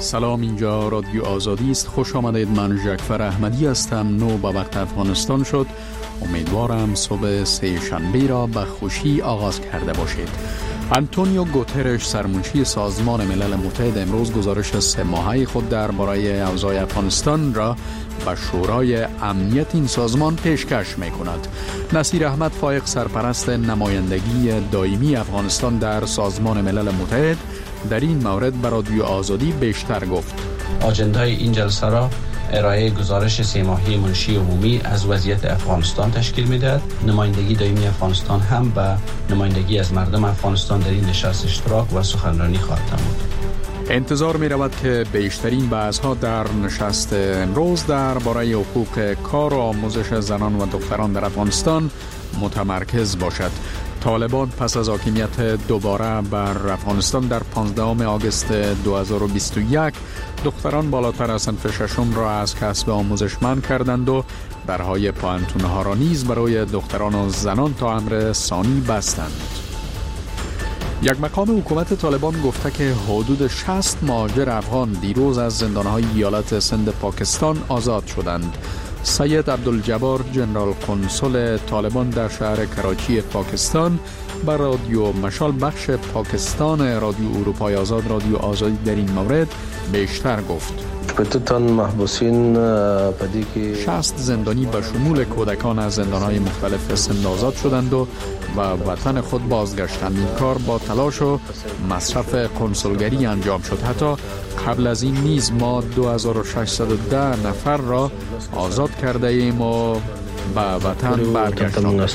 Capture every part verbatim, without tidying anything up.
سلام، اینجا رادیو آزادی است. خوش آمدید. من جعفر احمدی هستم. نو به وقت افغانستان شد. امیدوارم صبح سه شنبه را به خوشی آغاز کرده باشید. آنتونیو گوترش، سرمنشی سازمان ملل متحد، امروز گزارش سه ماهه خود درباره اوضاع افغانستان را به شورای امنیت این سازمان پیشکش می کند. نصیر احمد فایق، سرپرست نمایندگی دائمی افغانستان در سازمان ملل متحد، در این مورد به رادیو آزادی بیشتر گفت. آجندای این جلسه را ارائه گزارش سه ماهه منشی عمومی از وضعیت افغانستان تشکیل می‌دهد. نمایندگی دائمی افغانستان هم به نمایندگی از مردم افغانستان در این نشست اشتراک و سخنرانی خواهد نمود. انتظار می رود که بیشترین بحث‌ها در نشست امروز درباره حقوق کار و آموزش زنان و دختران در افغانستان متمرکز باشد. طالبان پس از حاکمیت دوباره بر افغانستان در پانزدهم آگوست دو هزار و بیست و یک دختران بالاتر از صنف ششم را از کسب آموزش منع کردند و درهای پانتونها را نیز برای دختران و زنان تا امر ثانی بستند. یک مقام حکومت طالبان گفته که حدود شصت مهاجر افغان دیروز از زندانهای ایالت سند پاکستان آزاد شدند. سید عبدالجبار، جنرال کنسول طالبان در شهر کراچی پاکستان، بر رادیو مشال بخش پاکستان رادیو اروپای آزاد رادیو آزادی در این مورد بیشتر گفت. شصت زندانی به شمول کودکان از زندانهای مختلف سند آزاد شدند و به وطن خود بازگشتند. این کار با تلاش و مصرف کنسولگری انجام شد. حتی قبل از این نیز ما دو هزار و ششصد و ده نفر را آزاد کرده ایم و به وطن برگشتند.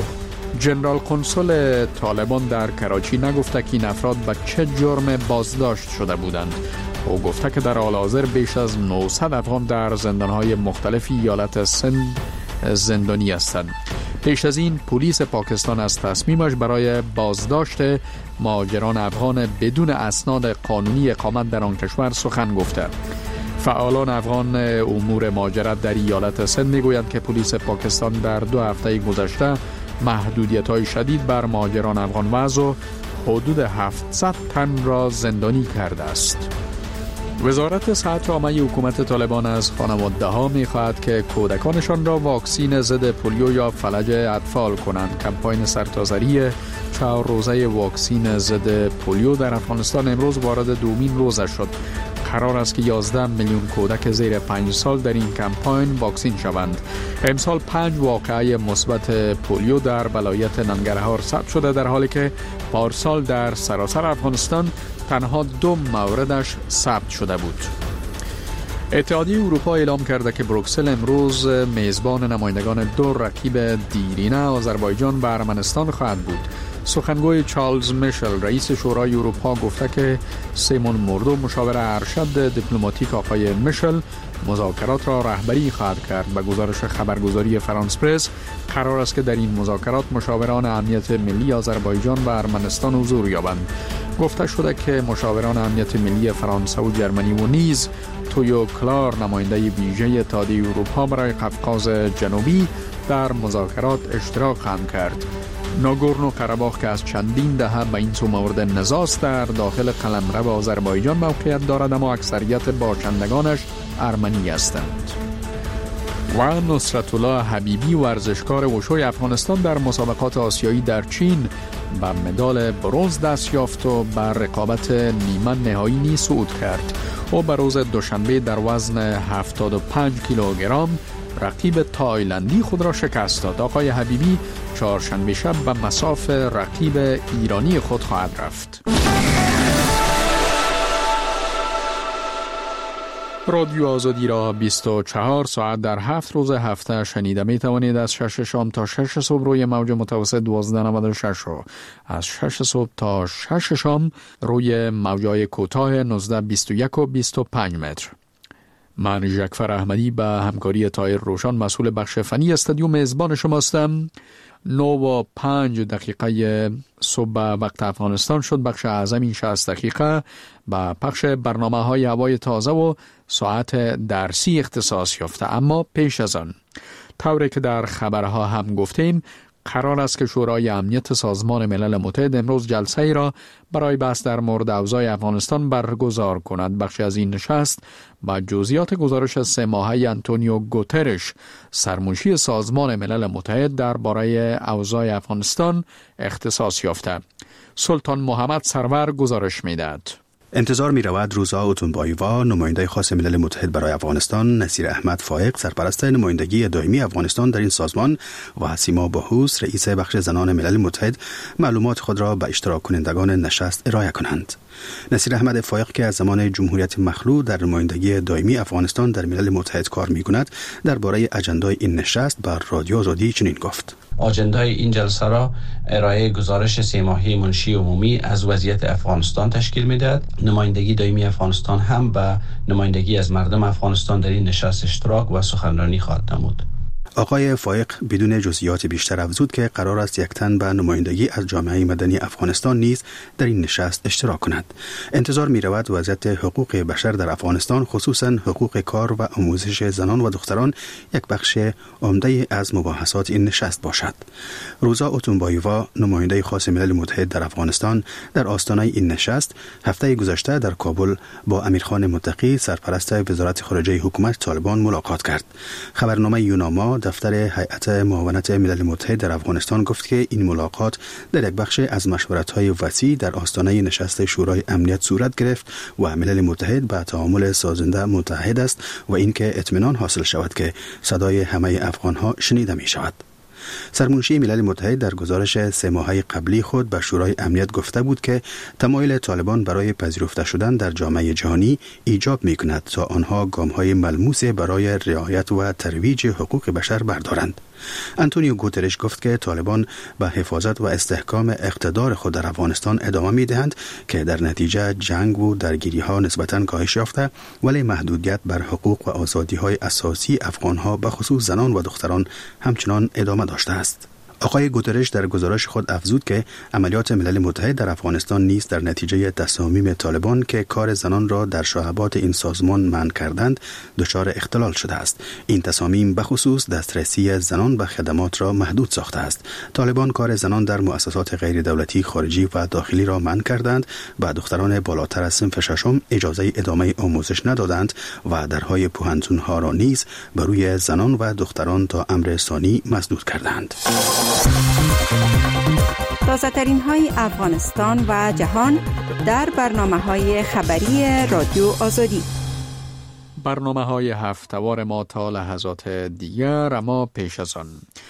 جنرال کنسول طالبان در کراچی نگفته که این افراد به چه جرم بازداشت شده بودند. او گفته که در حال حاضر بیش از نهصد افغان در زندانهای مختلف ایالت سند زندانی هستند. پیش از این پلیس پاکستان از تصمیمش برای بازداشت مهاجران افغان بدون اسناد قانونی اقامت در آن کشور سخن گفته. فعالان افغان امور مهاجرت در ایالت سند میگویند که پلیس پاکستان در دو هفته گذشته محدودیت‌های شدید بر مهاجران افغان وضع و حدود هفتصد تن را زندانی کرده است. وزارت صحت عامه حکومت طالبان از خانواده‌ها می‌خواهد که کودکانشان را واکسین ضد پولیو یا فلج اطفال کنند. کمپاین سرتاسری چهار روزه واکسین ضد پولیو در افغانستان امروز وارد دومین روزش شد. قرار است که یازده میلیون کودک زیر پنج سال در این کمپاین واکسین شوند. امسال پنج واقعه مثبت پولیو در ولایت ننگرهار ثبت شده، در حالی که پارسال در سراسر افغانستان تنها دو موردش ثبت شده بود. اتحادیه اروپا اعلام کرده که بروکسل امروز میزبان نمایندگان دو رقیب دیرینه آذربایجان و ارمنستان خواهد بود. سخنگوی چارلز میشل، رئیس شورای اروپا، گفته که سیمون موردو، مشاور ارشد دیپلماتیک آقای میشل، مذاکرات را رهبری خواهد کرد. به گزارش خبرگزاری فرانس پرس قرار است که در این مذاکرات مشاوران امنیت ملی آذربایجان و ارمنستان حضور یابند. گفته شده که مشاوران امنیت ملی فرانسه و جرمنی و نیز تویو کلار، نماینده ویژه اتحادیه اروپا برای قفقاز جنوبی، در مذاکرات اشتراک خواهند کرد. ناگورنو قره‌باغ که از چندین دهه به این سو مورد نزاع است، در داخل قلمرو آذربایجان موقعیت دارد، اما اکثریت باشندگانش ارمنی هستند. و نصرت الله حبیبی، ورزشکار وشوی افغانستان، در مسابقات آسیایی در چین به مدال برنز دست یافت و بر رقابت نیمه نهایی نیز صعود کرد. او به روز دوشنبه در وزن هفتاد و پنج کیلوگرم رقیب تایلندی خود را شکست داد. آقای حبیبی چهارشنبه شب به مصاف رقیب ایرانی خود خواهد رفت. رادیو آزادی را بیست و چهار ساعت در هفت روز هفته شنیده می توانید. از شش شام تا شش صبح روی موج متوسط دوازده نود و شش و از شش صبح تا شش شام روی موجای کوتاه نوزده بیست و یک و بیست و پنج متر. من جعفر احمدی به همکاری طاهر روشن مسئول بخش فنی استودیو میزبان شما هستم. نو و پنج دقیقه صبح وقت افغانستان شد. بخش اعظم این شصت دقیقه به پخش برنامه های هوای تازه و ساعت درسی اختصاص یافته. اما پیش از آن، طوری که در خبرها هم گفتیم، قرار است که شورای امنیت سازمان ملل متحد امروز جلسه ای را برای بحث در مورد اوضاع افغانستان برگزار کند. بخشی از این نشست با جزئیات گزارش سه ماهه آنتونیو گوترش، سرمنشی سازمان ملل متحد درباره اوضاع افغانستان اختصاص یافته. سلطان محمد سرور گزارش می‌دهد. انتظار می رود روزا اوتونباییوا، نماینده خاص ملل متحد برای افغانستان، نصیر احمد فائق، سرپرست نمایندگی دائمی افغانستان در این سازمان و سیما باهوس، رئیس بخش زنان ملل متحد، معلومات خود را به اشتراک کنندگان نشست ارائه کنند. نصیر احمد فائق که از زمان جمهوریت مخلوع در نمایندگی دائمی افغانستان در ملل متحد کار می کند، درباره اجندای این نشست بر رادیو آزادی چنین گفت: آجندای این جلسه را ارائه گزارش سه ماهه منشی عمومی از وضعیت افغانستان تشکیل می‌دهد. نمایندگی دائمی افغانستان هم به نمایندگی از مردم افغانستان در این نشست اشتراک و سخنرانی خواهد نمود. آقای فائق بدون جزئیات بیشتر افزود که قرار است یک تن به نمایندگی از جامعه مدنی افغانستان نیز در این نشست اشتراک کند. انتظار می رود وضعیت حقوق بشر در افغانستان، خصوصا حقوق کار و آموزش زنان و دختران، یک بخش عمده از مباحثات این نشست باشد. روزا اوتونباییوا، نماینده خاص ملل متحد در افغانستان، در آستانه این نشست هفته گذشته در کابل با امیرخان متقی، سرپرست وزارت خارجه حکومت طالبان ملاقات کرد. خبرنامه یوناما دفتر هیئت معاونت ملل متحد در افغانستان گفت که این ملاقات در یک بخش از مشورت‌های وسیع در آستانه نشست شورای امنیت صورت گرفت و ملل متحد به تعامل سازنده متحد است و اینکه اطمینان حاصل شود که صدای همه افغان‌ها شنیده می‌شود. سرمنشی ملل متحد در گزارش سه ماهه قبلی خود به شورای امنیت گفته بود که تمایل طالبان برای پذیرفته شدن در جامعه جهانی ایجاب می کند تا آنها گام‌های ملموس برای رعایت و ترویج حقوق بشر بردارند. آنتونیو گوترش گفت که طالبان به حفاظت و استحکام اقتدار خود در افغانستان ادامه می دهند که در نتیجه جنگ و درگیری ها نسبتاً کاهش یافته، ولی محدودیت بر حقوق و آزادی های اساسی افغان ها به خصوص زنان و دختران همچنان ادامه داشته است. آقای گوترش در گزارش خود افزود که عملیات ملل متحد در افغانستان نیز در نتیجه تصامیم طالبان که کار زنان را در شعبات این سازمان منع کردند دچار اختلال شده است. این تصامیم به خصوص دسترسی زنان به خدمات را محدود ساخته است. طالبان کار زنان در مؤسسات غیر دولتی خارجی و داخلی را منع کردند و دختران بالاتر از صنف ششم اجازه ادامه آموزش ندادند و درهای پوهنتون‌ها را نیز بر روی زنان و دختران تا امر ثانی مسدود کردند. تازه ترین های افغانستان و جهان در برنامه های خبری رادیو آزادی. برنامه های هفته‌وار ما تا لحظات دیگر، اما پیش از آن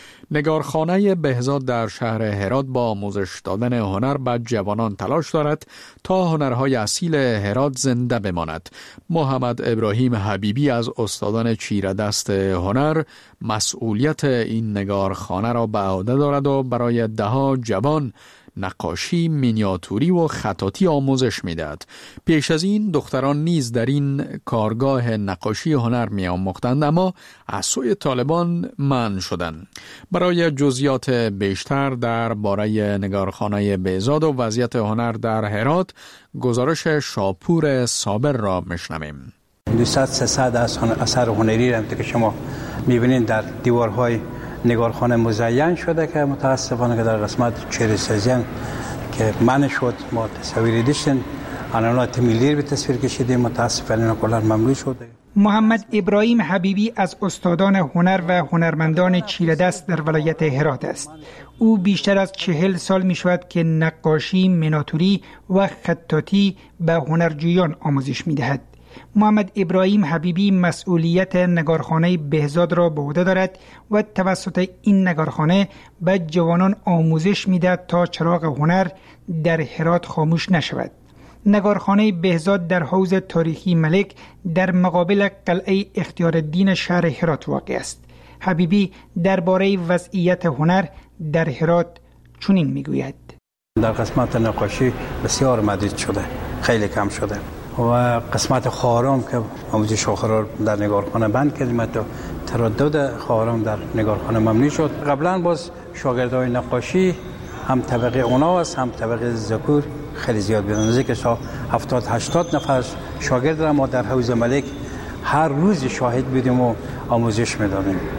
نگارخانه بهزاد در شهر هرات با آموزش دادن هنر به جوانان تلاش دارد تا هنرهای اصیل هرات زنده بماند. محمد ابراهیم حبیبی از استادان چیره‌دست هنر مسئولیت این نگارخانه را به عهده دارد و برای ده‌ها جوان نقاشی، مینیاتوری و خطاطی آموزش می‌دهد. پیش از این دختران نیز در این کارگاه نقاشی هنر می‌آموختند، اما از سوی طالبان منع شدند. برای جزئیات بیشتر درباره نگارخانه بهزاد و وضعیت هنر در هرات، گزارش شاپور صابر را میشنویم. دویست سیصد اثر هنری را که شما می‌بینید در دیوارهای نگارخانه مزین شده که متاسفانه که در قسمت چهره سازی که منع شد ما تصویری داشتیم، عناوین ملی به تصویر کشیدیم، متاسفانه کلا ممنوع شده. محمد ابراهیم حبیبی از استادان هنر و هنرمندان چیره‌دست در ولایت هرات است. او بیشتر از چهل سال می شود که نقاشی، مینیاتوری و خطاطی به هنرجویان آموزش می دهد. محمد ابراهیم حبیبی مسئولیت نگارخانه بهزاد را به عهده دارد و توسط این نگارخانه به جوانان آموزش می‌دهد تا چراغ هنر در هرات خاموش نشود. نگارخانه بهزاد در حوض تاریخی ملک در مقابل قلعه اختیارالدین شهر هرات واقع است. حبیبی درباره وضعیت هنر در هرات چنین می‌گوید: در قسمت نقاشی بسیار محدود شده، خیلی کم شده. و قسمت خواهرام که آموزش آخر در نگارخانه بند کردیم، تا تردد خواهرام در نگارخانه ممنوع شد. قبلا باز شاگردای نقاشی هم طبقه اونا است هم طبقه ذکور خیلی زیاد بودن، نزدیک هفتاد هشتاد نفر شاگرد را ما در حوض ملک هر روز شاهد بودیم و آموزش میدادیم.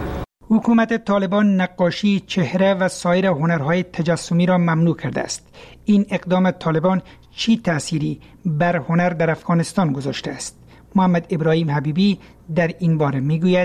حکومت طالبان نقاشی چهره و سایر هنرهای تجسمی را ممنوع کرده است. این اقدام طالبان چی تأثیری بر هنر در افغانستان گذاشته است؟ محمد ابراهیم حبیبی در این باره میگوید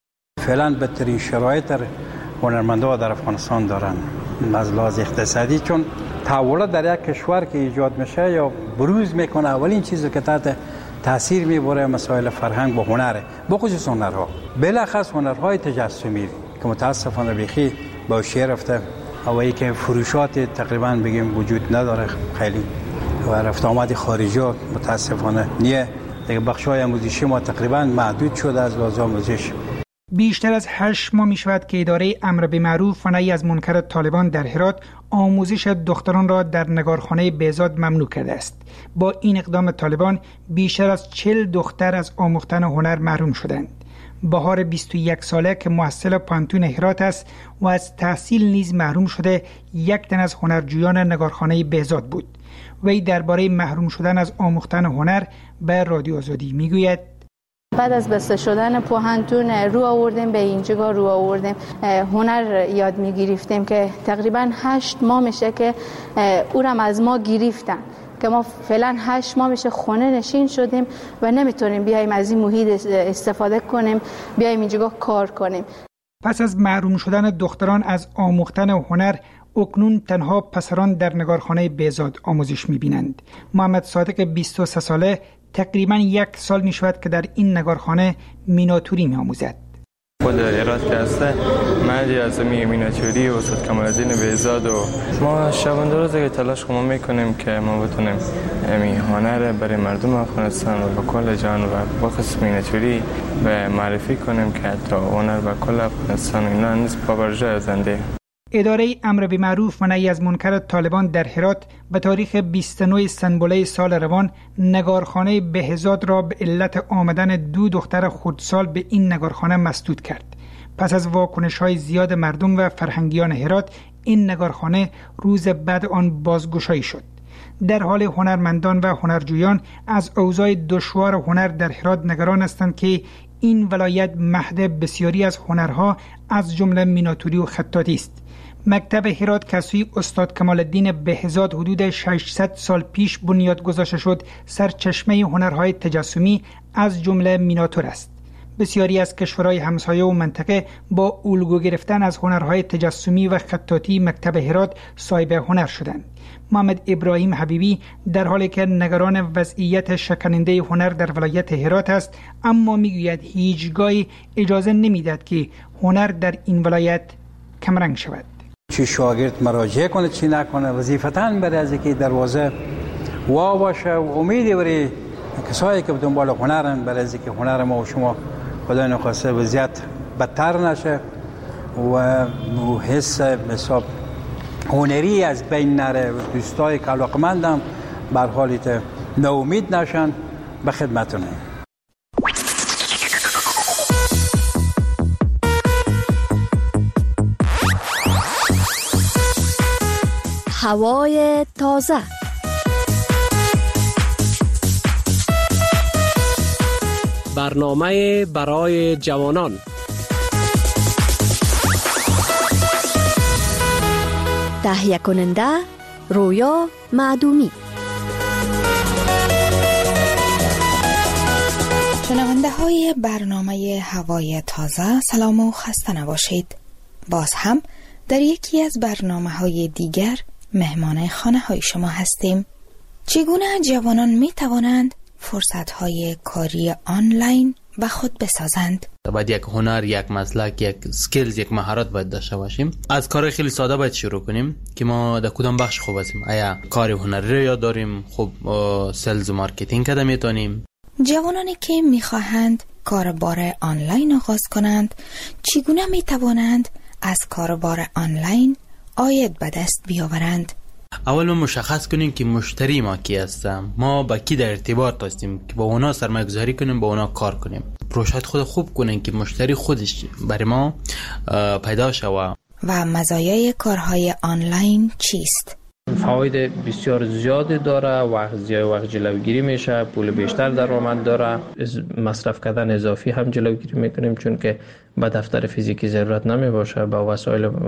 فعلا بهترین شرایط هنرمندان در افغانستان دارن از لحاظ اقتصادی، چون تحولات در یک کشور که ایجاد میشه یا بروز میکنه اولین چیزی که تحت تاثیر میبره مسائل فرهنگ و هنره، بخصوص هنرها، بلخص هنرهای تجسمی که متاسفانه بیخی با شیر رفته و ای که فروشات تقریبا بگیم وجود نداره خیلی و رفت آمد خارجی متاسفانه نیه دیگه. بخشای آموزشی ما تقریبا محدود شده از لحاظ آموزش. بیشتر از هشت ماه می شود که اداره امر به معروف و نهی از منکر طالبان در هرات آموزش دختران را در نگارخانه بهزاد ممنوع کرده است. با این اقدام طالبان بیشتر از چهل دختر از آموختن هنر محروم شدند. بهار بیست و یک ساله که محصل پانتون هرات است و از تحصیل نیز محروم شده یک تن از هنرجویان نگارخانه بهزاد بود. وی درباره محروم شدن از آموختن هنر به رادیو آزادی میگوید بعد از بسته شدن پوهنتون رو آوردیم به اینجا رو آوردیم هنر یاد میگرفتیم که تقریبا هشت ماه میشه که او را از ما گرفتن که ما فعلا هشت ماه میشه خونه نشین شدیم و نمیتونیم بیایم از این محیط استفاده کنیم، بیایم اینجا کار کنیم. پس از محروم شدن دختران از آموختن هنر اکنون تنها پسران در نگارخانه بهزاد آموزش میبینند. محمد صادق بیست و سه ساله تقریبا یک سال می شود که در این نگارخانه میناتوری می آموزد. خود هرات که هسته مردی از می میناتوری و استاد کمال الدین بهزاد و ما شبانه روز که تلاش ما میکنیم که ما بتونیم امی هنر برای مردم افغانستان و کل جهان و بخصوص میناتوری به معرفی کنیم که تا هنر به کل افغانستان اینا نیز پابرجا زنده. اداره امر به معروف و نهی از منکر طالبان در هرات به تاریخ بیست و نه سنبله سال روان نگارخانه بهزاد را به علت آمدن دو دختر خردسال به این نگارخانه مسدود کرد. پس از واکنش‌های زیاد مردم و فرهنگیان هرات این نگارخانه روز بعد آن بازگشایی شد. در حال هنرمندان و هنرجویان از اوضاع دشوار هنر در هرات نگران هستند که این ولایت مهد بسیاری از هنرها از جمله میناتوری و خطاطی است. مکتب هرات که سوی استاد کمال الدین بهزاد حدود ششصد سال پیش بنیاد گذاشته شد سرچشمه هنرهای تجسمی از جمله میناتور است. بسیاری از کشورهای همسایه و منطقه با الگو گرفتن از هنرهای تجسمی و خطاطی مکتب هرات صاحب هنر شدند. محمد ابراهیم حبیبی در حالی که نگران وضعیت شکننده هنر در ولایت هرات است، اما میگوید هیچگاه اجازه نمیدهد که هنر در این ولایت کمرنگ شود. چی شاگرد مراجعه کنه چی نکنه وظیفتاً برای از اینکه دروازه وا باشه و امیدی برای کسایی که دنبال هنرن برای از اینکه هنر ما و شما خدای نخواسته وضعیت بدتر نشه و حس حساب هنری از بین نره، دوستای که علاقمندم بر حالیت ناامید نشن. به خدمتونه. هوای تازه. برنامه برای جوانان. تهیه کننده رویا معدومی. شنونده های برنامه هوای تازه، سلام و خسته نباشید. باز هم در یکی از برنامه های دیگر مهمان خانه های شما هستیم. چگونه جوانان می توانند فرصت های کاری آنلاین به خود بسازند؟ باید یک هنر، یک مسلک، یک سکیلز، یک مهارت باید داشته باشیم. از کار خیلی ساده باید شروع کنیم که ما در کدام بخش خوب هستیم. آیا کار هنری رو یاد داریم؟ خب سلز و مارکتینگ کده میتونیم. جوانانی که میخواهند کاربار آنلاین آغاز کنند، چگونه میتوانند از کاربار آنلاین عاید به دست بیاورند؟ اول ما مشخص کنیم که مشتری ما کی هست، ما با کی در ارتباط هستیم که با اونا سرمایه گذاری کنیم، با اونا کار کنیم. پروژه خود خوب کنیم که مشتری خودش برای ما پیدا شود. و مزایای کارهای آنلاین چیست؟ فواید بسیار زیادی داره، وقت زیاد وقت جلوگیری میشه، پول بیشتر درآمد داره، مصرف کردن اضافی هم جلوگیری میکنیم چون که به دفتر فیزیکی ضرورت نمی باشه، با وسایل